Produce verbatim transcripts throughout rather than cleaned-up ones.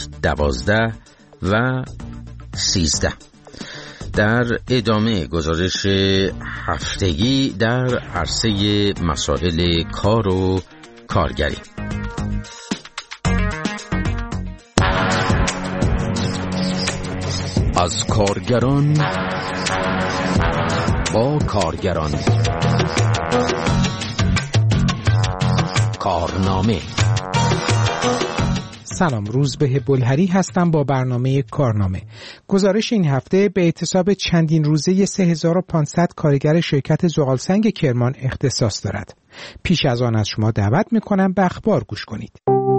دوازده و سیزده. در ادامه گزارش هفتگی در عرصه مسائل کار و کارگری. از کارگران با کارگران، کارنامه. سلام، روزبه بلهری هستم با برنامه کارنامه. گزارش این هفته به اعتصاب چندین روزه سه هزار و پانصد کارگر شرکت زغالسنگ کرمان اختصاص دارد. پیش از آن از شما دعوت میکنم به اخبار گوش کنید.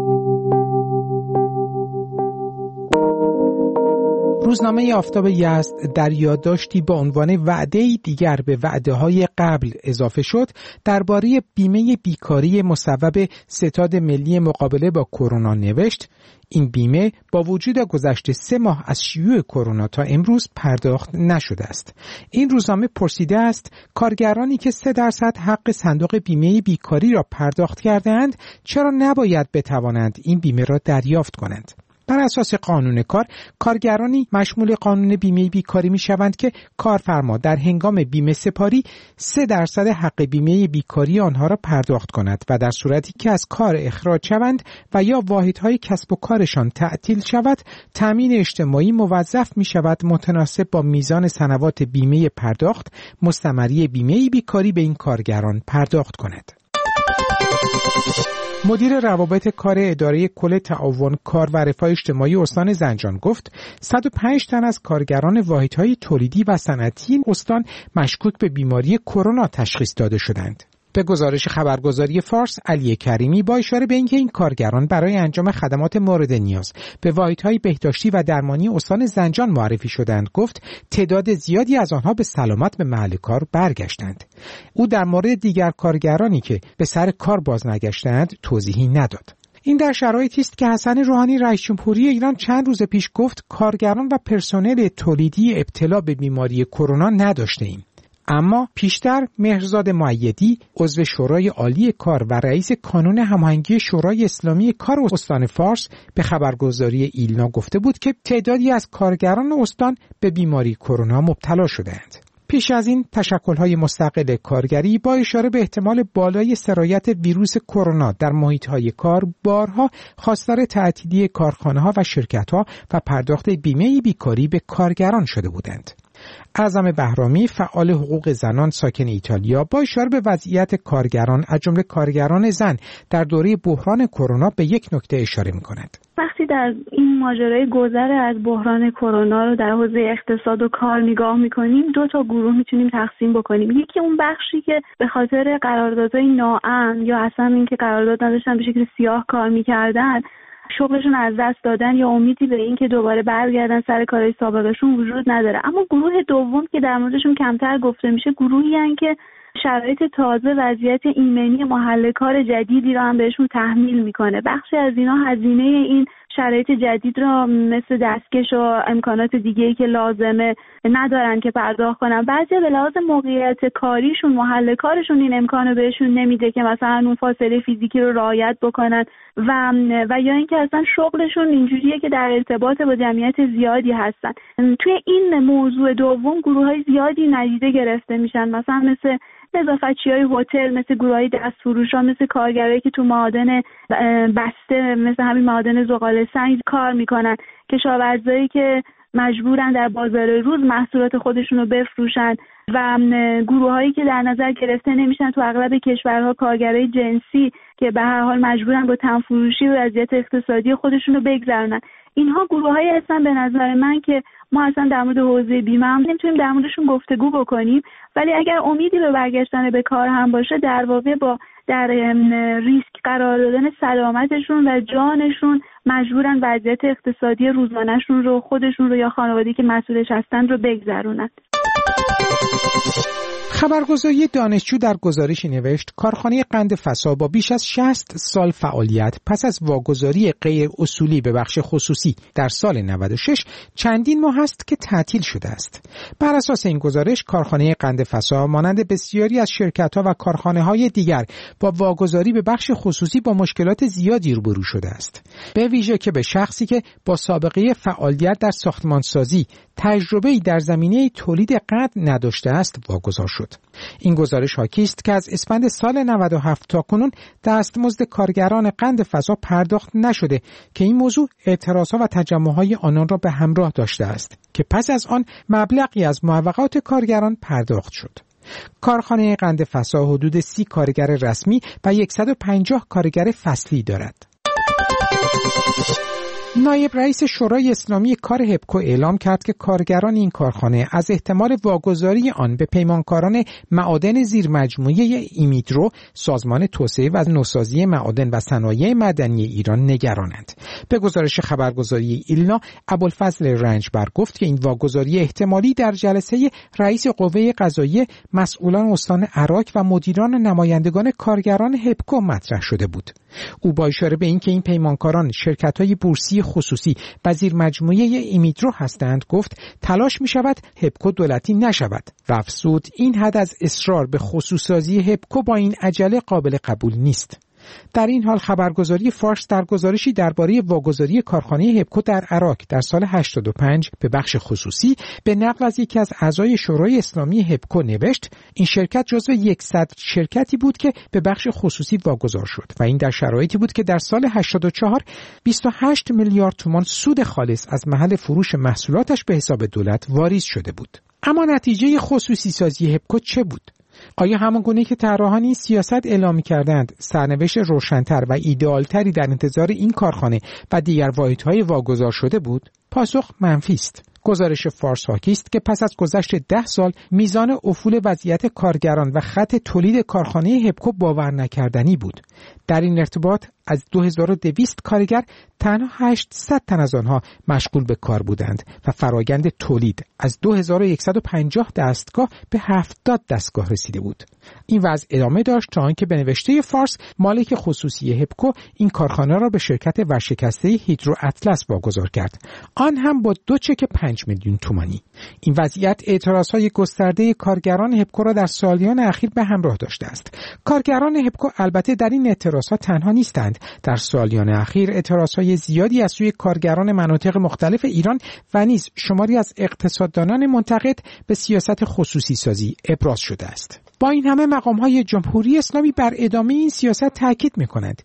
روزنامه آفتاب یزد در یادداشتی با عنوان وعده‌ای دیگر به وعده‌های قبل اضافه شد درباره بیمه بیکاری مصوب ستاد ملی مقابله با کرونا نوشت: این بیمه با وجود گذشت سه ماه از شیوع کرونا تا امروز پرداخت نشده است. این روزنامه پرسیده است کارگرانی که سه درصد حق صندوق بیمه بیکاری را پرداخت کرده‌اند چرا نباید بتوانند این بیمه را دریافت کنند؟ بر اساس قانون کار، کارگرانی مشمول قانون بیمه بیکاری می شوند که کارفرما در هنگام بیمه سپاری سه درصد حق بیمه بیکاری آنها را پرداخت کند و در صورتی که از کار اخراج شوند و یا واحدهای کسب و کارشان تعطیل شود، تامین اجتماعی موظف می شود متناسب با میزان سنوات بیمه پرداخت مستمری بیمه بیکاری به این کارگران پرداخت کند. مدیر روابط کار اداره کل تعاون کار و رفاه اجتماعی استان زنجان گفت صد و پنج تن از کارگران واحدهای تولیدی و صنعتی استان مشکوک به بیماری کرونا تشخیص داده شدند. به گزارش خبرگزاری فارس، علی کریمی با اشاره به اینکه این کارگران برای انجام خدمات مورد نیاز به واحدهای بهداشتی و درمانی استان زنجان معرفی شدند گفت تعداد زیادی از آنها به سلامت به محل کار برگشتند. او در مورد دیگر کارگرانی که به سر کار باز نگشتند توضیحی نداد. این در شرایطی است که حسن روحانی رئیس جمهوری ایران چند روز پیش گفت کارگران و پرسنل تولیدی ابتلا به بیماری کرونا نداشته‌ایم. اما پیشتر مهرزاد مؤیدی عضو شورای عالی کار و رئیس کانون هماهنگی شورای اسلامی کار استان فارس به خبرگزاری ایلنا گفته بود که تعدادی از کارگران استان به بیماری کرونا مبتلا شدند. پیش از این تشکل‌های مستقل کارگری با اشاره به احتمال بالای سرایت ویروس کرونا در محیط‌های کار بارها خواستار تعطیلی کارخانه‌ها و شرکت‌ها و پرداخت بیمه بیکاری به کارگران شده بودند. اعظم بهرامی فعال حقوق زنان ساکن ایتالیا با اشاره به وضعیت کارگران از جمله کارگران زن در دوره بحران کرونا به یک نکته اشاره می‌کند. وقتی در این ماجرای گذر از بحران کرونا رو در حوزه اقتصاد و کار نگاه می‌کنیم، دو تا گروه می‌تونیم تقسیم بکنیم. یکی اون بخشی که به خاطر قراردادهای ناامن یا اصلا اینکه قرارداد نداشتن به شکل سیاه کار می‌کردن، شغلشون از دست دادن یا امیدی به این که دوباره برگردن سر کارهای سابقشون وجود نداره. اما گروه دوم که در موردشون کمتر گفته میشه گروهی هستن که شرایط تازه وضعیت ایمنی محل کار جدیدی رو هم بهشون تحمیل میکنه. بخشی از اینا هزینه این شرایط جدید را مثل دستکش و امکانات دیگه‌ای که لازمه ندارن که پرداخت کنن. بعضی به لحاظ موقعیت کاریشون محل کارشون این امکانو بهشون نمیده که مثلا اون فاصله فیزیکی رو رعایت بکنن و و یا اینکه اصلا شغلشون اینجوریه که در ارتباط با جمعیت زیادی هستن. توی این موضوع دوم گروه‌های زیادی ندیده گرفته میشن، مثلا مثل نظافتچی‌های هتل، مثل گروه‌های دستفروش‌ها، مثل کارگرایی که تو معادن بسته مثل همین معادن زغالسنگ کار میکنن، کشاورزایی که مجبورن در بازار روز محصولات خودشون رو بفروشن و گروه‌هایی که در نظر گرفته نمیشن تو اغلب کشورها کارگرای جنسی که به هر حال مجبورن با تنفروشی و وضعیت اقتصادی خودشون رو بگذرونن. اینها گروه‌هایی هستن به نظر من که ما اصلا در مورد حوزه بیمه هم نمیتونیم در موردشون گفتگو بکنیم، ولی اگر امیدی به برگشتن به کار هم باشه در واقع با در ریسک قرار دادن سلامتشون و جانشون مجبورن وضعیت اقتصادی روزانه‌شون رو خودشون رو یا خانواده‌ای که مسئولش هستن رو بگذرونن. خبرگزاری دانشجو در گزارشی نوشت کارخانه قند فسا با بیش از شصت سال فعالیت پس از واگذاری غیر اصولی به بخش خصوصی در سال نود و شش چندین ماه است که تعطیل شده است. بر اساس این گزارش کارخانه قند فسا مانند بسیاری از شرکت‌ها و کارخانه‌های دیگر با واگذاری به بخش خصوصی با مشکلات زیادی روبرو شده است. به ویژه که به شخصی که با سابقه فعالیت در ساختمانسازی تجربه‌ای در زمینه تولید قند نداشته است واگذار شد. این گزارش حاکی است که از اسفند سال نود و هفت تا کنون دستمزد کارگران قند فسا پرداخت نشده که این موضوع اعتراضها و تجمع‌های آنان را به همراه داشته است که پس از آن مبلغی از موقعات کارگران پرداخت شد. کارخانه قند فسا حدود سی کارگر رسمی و صد و پنجاه کارگر فصلی دارد. نایب رئیس شورای اسلامی کار هپکو اعلام کرد که کارگران این کارخانه از احتمال واگذاری آن به پیمانکاران معادن زیرمجموعه ایمیدرو، سازمان توسعه و نوسازی معادن و صنایع معدنی ایران نگرانند. به گزارش خبرگزاری ایلنا، ابوالفضل رنجبر گفت که این واگذاری احتمالی در جلسه رئیس قوه قضاییه، مسئولان استان عراق و مدیران نمایندگان کارگران هپکو مطرح شده بود. او با اشاره به اینکه این پیمانکاران شرکت‌های بورسی خصوصی و زیرمجموعه ایمیدرو هستند گفت تلاش می شود هپکو دولتی نشود و افزود این حد از اصرار به خصوصی‌سازی هپکو با این عجله قابل قبول نیست. در این حال خبرگزاری فارس در گزارشی درباره واگذاری کارخانه هپکو در عراق در سال هشتاد و پنج به بخش خصوصی به نقل از یکی از اعضای شورای اسلامی هپکو نوشت این شرکت جزو صد شرکتی بود که به بخش خصوصی واگذار شد و این در شرایطی بود که در سال هشتاد و چهار بیست و هشت میلیارد تومان سود خالص از محل فروش محصولاتش به حساب دولت واریز شده بود. اما نتیجه خصوصی سازی هپکو چه بود؟ آیا همان گونه که طراحان این سیاست اعلام کردند سرنوشت روشن‌تر و ایدئال‌تری در انتظار این کارخانه و دیگر واحدهای واگذار شده بود؟ پاسخ منفی است. گزارش فارس حاکی است که پس از گذشت ده سال میزان افول وضعیت کارگران و خط تولید کارخانه هپکو باور نکردنی بود. در این ارتباط از دو هزار و دویست کارگر تنها هشتصد تن از آنها مشغول به کار بودند و فرایند تولید از دو هزار و صد و پنجاه دستگاه به هفتاد دستگاه رسیده بود. این وضع ادامه داشت تا آنکه به نوشته فارس مالک خصوصی هپکو این کارخانه را به شرکت ورشکسته هیدرو اطلس واگذار کرد، آن هم با دو چک پنج میلیون تومانی. این وضعیت اعتراضهای گسترده کارگران هپکو را در سالیان اخیر به همراه داشته است. کارگران هپکو البته در این اعتراضها تنها نیستند. در سالیان اخیر اعتراضهای زیادی از سوی کارگران مناطق مختلف ایران و نیز شماری از اقتصاددانان منتقد به سیاست خصوصی سازی ابراز شده است. با این همه مقام‌های جمهوری اسلامی بر ادامه این سیاست تاکید می‌کنند.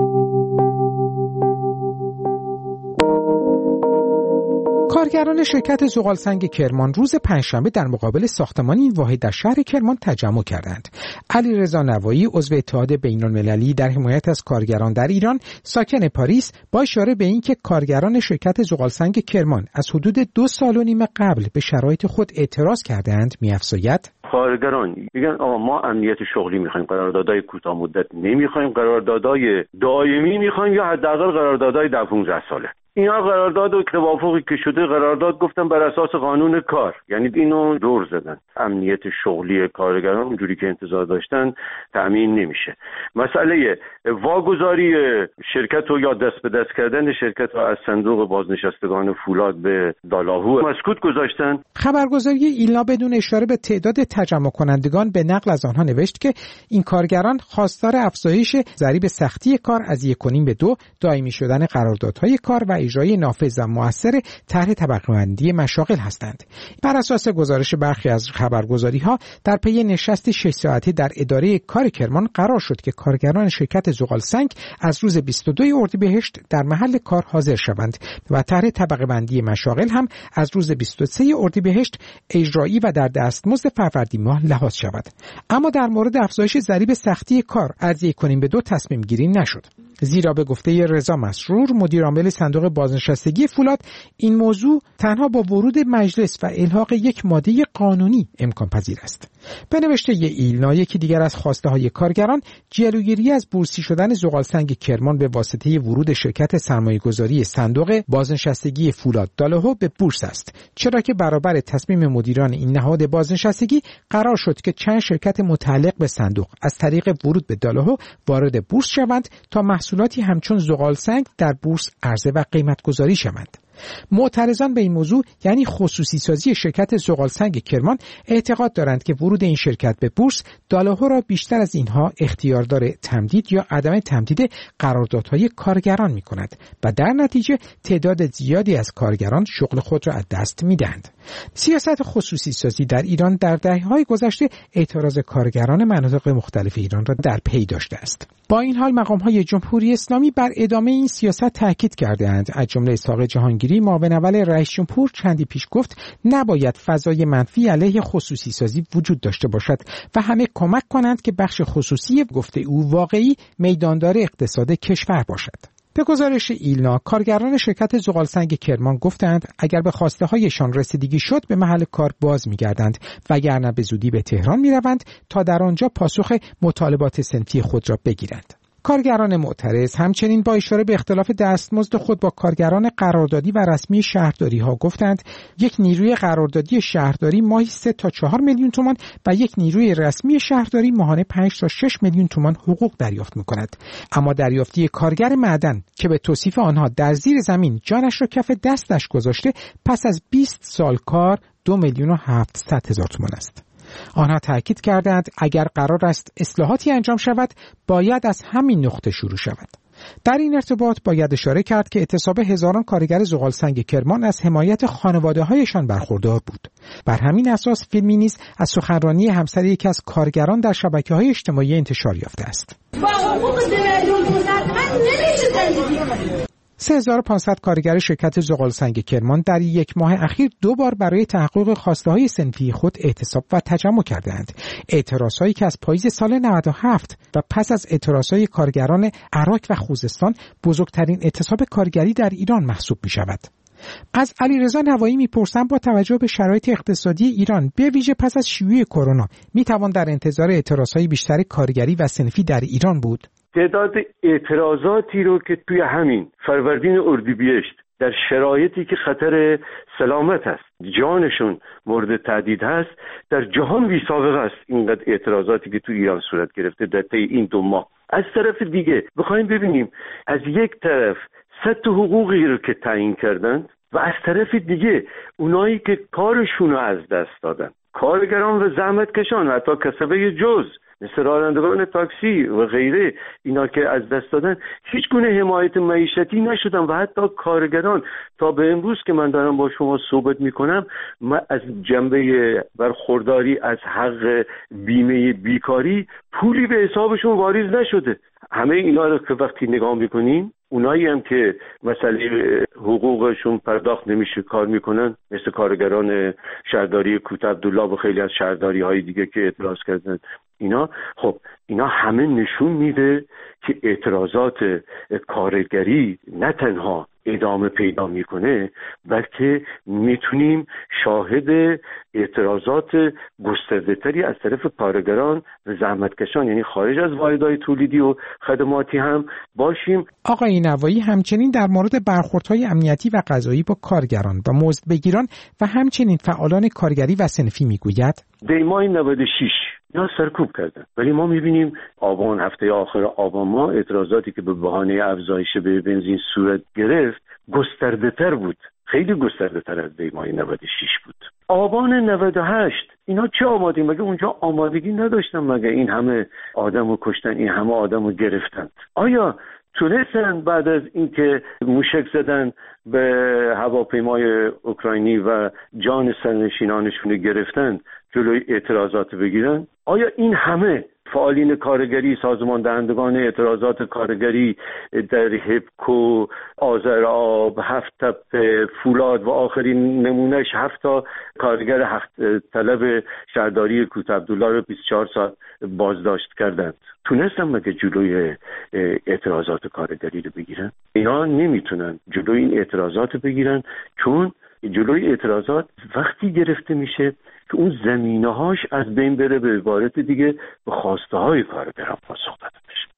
کارگران شرکت زغالسنگ کرمان روز پنجشنبه در مقابل ساختمان این واحد در شهر کرمان تجمع کردند. علیرضا نوایی، عضو اتحاد بین‌المللی در حمایت از کارگران در ایران، ساکن پاریس، با اشاره به اینکه کارگران شرکت زغالسنگ کرمان از حدود دو سال و نیم قبل به شرایط خود اعتراض کردند، می‌افزاید: کارگران میگن آقا ما امنیت شغلی میخوایم، قراردادهای کوتاه مدت نمیخوایم، قراردادهای دائمی میخوایم یا حداقل قراردادهای ده پانزده ساله. اینا قرارداد و توافقی که شده قرارداد گفتن بر اساس قانون کار، یعنی اینو دور زدن. امنیت شغلی کارگران اونجوری که انتظار داشتن تأمین نمیشه. مسئله واگذاری شرکت و یا دست به دست کردن شرکت و از صندوق بازنشستگان فولاد به دالاهو مسکوت گذاشتن. خبرگزاری ایلنا بدون اشاره به تعداد تجمع کنندگان به نقل از آنها نوشت که این کارگران خواستار افزایش ضریب سختی کار از یک و نیم به دو، دائمی شدن قراردادهای کار و اجرای نافذ و مؤثر طرح طبقه‌بندی مشاغل هستند. بر اساس گزارش برخی از خبرگزاری‌ها در پی نشست شش ساعته در اداره کار کرمان قرار شد که کارگران شرکت زغالسنگ از روز بیست و دوم اردیبهشت در محل کار حاضر شوند و طرح طبقه‌بندی مشاغل هم از روز بیست و سوم اردیبهشت اجرایی و در دستمزد فروردین ماه لحاظ شود. اما در مورد افزایش ضریب سختی کار از یک کنیم به دو تصمیم گیری نشد، زیرا به گفته رضا مسرور، مدیر عامل صندوق بازنشستگی فولاد، این موضوع تنها با ورود مجلس و الحاق یک ماده قانونی امکان پذیر است. به نوشته ی ایلنا، یکی دیگر از خواسته های کارگران جلوگیری از بورسی شدن زغالسنگ کرمان به واسطه ورود شرکت سرمایه‌گذاری صندوق بازنشستگی فولاد دالهو به بورس است، چرا که برابر تصمیم مدیران این نهاد بازنشستگی قرار شد که چند شرکت متعلق به صندوق از طریق ورود به دالهو وارد بورس شوند تا محصولاتی همچون زغالسنگ در بورس عرضه و قیمت گذاری شوند. معترضان به این موضوع یعنی خصوصی سازی شرکت زغالسنگ کرمان اعتقاد دارند که ورود این شرکت به بورس دالهو را بیشتر از اینها اختیاردار تمدید یا عدم تمدید قراردادهای کارگران می کند و در نتیجه تعداد زیادی از کارگران شغل خود را از دست می دهند. سیاست خصوصی سازی در ایران در دهه‌های گذشته اعتراض کارگران مناطق مختلف ایران را در پی داشته است. با این حال مقام‌های جمهوری اسلامی بر ادامه این سیاست تاکید کرده‌اند. از جمله اسحاق جهانگیری، معاون اول رئیس جمهور، چندی پیش گفت نباید فضای منفی علیه خصوصی سازی وجود داشته باشد و همه کمک کنند که بخش خصوصی گفته او واقعی میداندار اقتصاد کشور باشد. به گزارش ایلنا، کارگران شرکت زغالسنگ کرمان گفتند اگر به خواسته هایشان رسیدگی شد به محل کار باز می‌گردند وگرنه به زودی به تهران می‌روند تا در آنجا پاسخ مطالبات صنفی خود را بگیرند. کارگران معترض همچنین با اشاره به اختلاف دستمزد خود با کارگران قراردادی و رسمی شهرداری ها گفتند یک نیروی قراردادی شهرداری ماهی سه تا چهار میلیون تومان و یک نیروی رسمی شهرداری ماهانه پنج تا شش میلیون تومان حقوق دریافت می‌کند. اما دریافتی کارگر معدن که به توصیف آنها در زیر زمین جانش را کف دستش گذاشته پس از بیست سال کار دو میلیون و هفتصد هزار تومان است. آنها تاکید کردند اگر قرار است اصلاحاتی انجام شود باید از همین نقطه شروع شود. در این ارتباط باید اشاره کرد که اعتصاب هزاران کارگر زغالسنگ کرمان از حمایت خانواده‌هایشان برخوردار بود. بر همین اساس فیلمی نیز از سخنرانی همسر یکی از کارگران در شبکه‌های اجتماعی انتشار یافته است. با حقوق زندگی نمیشه زندگی کنیم. سه هزار و پانصد کارگر شرکت زغالسنگ کرمان در یک ماه اخیر دو بار برای تحقق خواسته‌های صنفی خود اعتصاب و تجمع کردند. اعتراضهایی که از پاییز سال نود و هفت و پس از اعتراضهای کارگران عراق و خوزستان بزرگترین اعتصاب کارگری در ایران محسوب می‌شود. از علیرضا نوایی می‌پرسم با توجه به شرایط اقتصادی ایران به ویژه پس از شیوع کرونا می‌توان در انتظار اعتراضهای بیشتر کارگری و صنفی در ایران بود؟ تعداد اعتراضاتی رو که توی همین فروردین اردیبهشت در شرایطی که خطر سلامت است، جانشون مورد تهدید هست، در جهان بی سابقه است اینقدر اعتراضاتی که توی ایران صورت گرفته در طی این دو ماه. از طرف دیگه بخوایم ببینیم از یک طرف سطح حقوقی رو که تعیین کردن و از طرف دیگه اونایی که کارشون رو از دست دادن، کارگران و زحمت کشان، حتی کسبه جز مثل رانندگان تاکسی و غیره، اینا که از دست دادن هیچ گونه حمایت معیشتی نشدن و حتی کارگران تا به امروز که من دارم با شما صحبت میکنم من از جنبه برخورداری از حق بیمه بیکاری پولی به حسابشون واریز نشده. همه اینا رو که وقتی نگاه میکنیم، اونایی هم که مسئله حقوقشون پرداخت نمیشه کار میکنن مثل کارگران شهرداری کوته عبدالله و خیلی از شهرداری های دیگه که اعتراض کردن، اینا خب اینا همه نشون میده که اعتراضات کارگری نه تنها ادامه پیدا میکنه بلکه میتونیم شاهد اعتراضات گسترده‌تری از طرف کارگران و زحمتکشان یعنی خارج از واحدهای تولیدی و خدماتی هم باشیم. آقای نوایی همچنین در مورد برخوردهای امنیتی و قضایی با کارگران و مزدبگیران و همچنین فعالان کارگری و صنفی میگوید دی ماه نود و شش یا سرکوب کردن، ولی ما میبینیم آبان، هفته آخر آبان ما اعتراضاتی که به بهانه افزایش به بنزین صورت گرفت گسترده تر بود، خیلی گسترده تر از دی ماه نود و شش بود. آبان نود و هشت اینا چه آمادگی؟ مگه اونجا آمادگی نداشتن؟ مگه این همه آدمو کشتن، این همه آدمو گرفتن؟ آیا تونستن بعد از اینکه موشک زدن به هواپیمای اوکراینی و جان سرنشینانشون گرفتن جلوی اعتراضات بگیرن؟ آیا این همه فعالین کارگری، سازمان دهندگان اعتراضات کارگری در هپکو، آذرآب، هفت تپه، فولاد و آخرین نمونهش هفت تا کارگر حق طلب شهرداری کوته عبدالله رو بیست و چهار ساعت بازداشت کردند؟ تونستن مگه جلوی اعتراضات کارگری رو بگیرن؟ اینا نمیتونن جلوی این اعتراضات بگیرن، چون جلوی اعتراضات وقتی گرفته میشه که اون زمینه‌هاش از بین بره، به عبارت دیگه به خواسته های کارگران پاسخ داده بشه.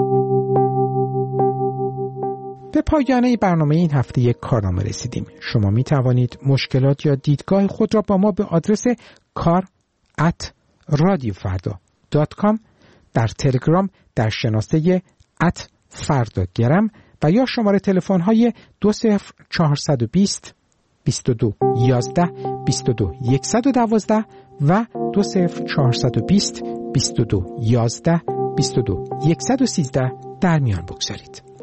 به پایانه برنامه این هفته کارنامه رسیدیم. شما می توانید مشکلات یا دیدگاه خود را با ما به آدرس کار ات رادیو فردا دات کام، در تلگرام در شناسه ات فردا گرم و یا شماره تلفن های دو صفر چهارصد و بیست بیست و دو یازده بیست و دو صد و دوازده و دو صفر چهارصد و بیست بیست و دو یازده بیست و دو صد و سیزده در میان بگذارید.